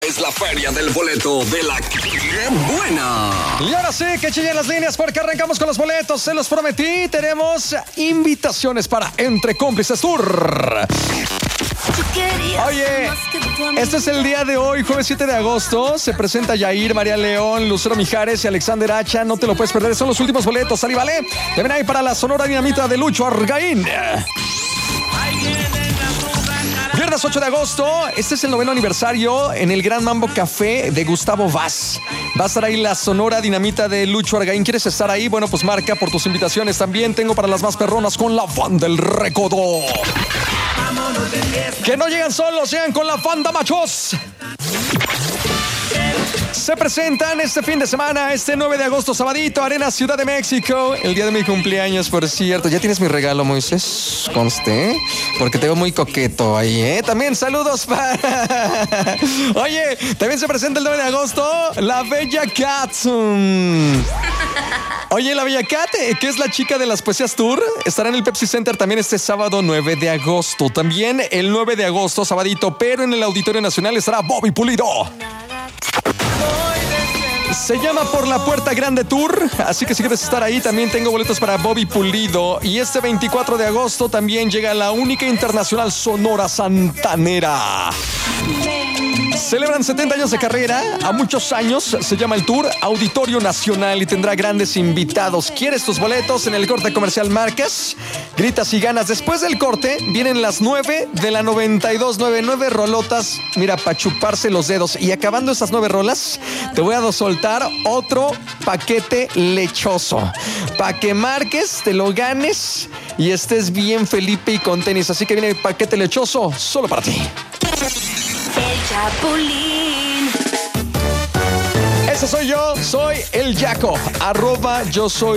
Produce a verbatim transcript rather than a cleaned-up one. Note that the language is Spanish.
Es la feria del boleto de la ¡Qué buena! Y ahora sí, que chillen las líneas porque arrancamos con los boletos. Se los prometí. Tenemos invitaciones para Entre Cómplices Tour. Oye, este es el día de hoy, jueves siete de agosto. Se presenta Yair, María León, Lucero Mijares y Alexander Hacha. No te lo puedes perder, son los últimos boletos. ¿Sale, vale? También hay para la Sonora Dinamita de Lucho Argaín. Viernes ocho de agosto, este es el noveno aniversario en el Gran Mambo Café de Gustavo Vaz. Va a estar ahí la Sonora Dinamita de Lucho Argaín. ¿Quieres estar ahí? Bueno, pues marca por tus invitaciones. También tengo para las más perronas con la Banda del Recodo. Que no llegan solos, llegan con la Banda Machos. Se presentan este fin de semana, este nueve de agosto, sabadito, Arena Ciudad de México. El día de mi cumpleaños, por cierto. ¿Ya tienes mi regalo, Moisés? Conste, porque te veo muy coqueto ahí, ¿eh? También saludos para... Oye, también se presenta el nueve de agosto, la Bella Cat. Oye, la Bella Cat, que es la chica de las poesías tour, estará en el Pepsi Center también este sábado nueve de agosto. También el nueve de agosto, sabadito, pero en el Auditorio Nacional estará Bobby Pulido. Se llama Por la Puerta Grande Tour, así que si quieres estar ahí, también tengo boletos para Bobby Pulido. Y este veinticuatro de agosto también llega la única internacional Sonora Santanera. Celebran setenta años de carrera, a muchos años, se llama el Tour Auditorio Nacional y tendrá grandes invitados. ¿Quieres tus boletos? En el corte comercial marcas, gritas y ganas. Después del corte vienen las nueve de la noventa y dos, nueve, nueve rolotas, mira, para chuparse los dedos. Y acabando esas nueve rolas, te voy a soltar otro paquete lechoso, para que marques, te lo ganes y estés bien Felipe y con tenis. Así que viene el paquete lechoso solo para ti. El Chapulín. Ese soy yo, soy el Yaco, arroba yo soy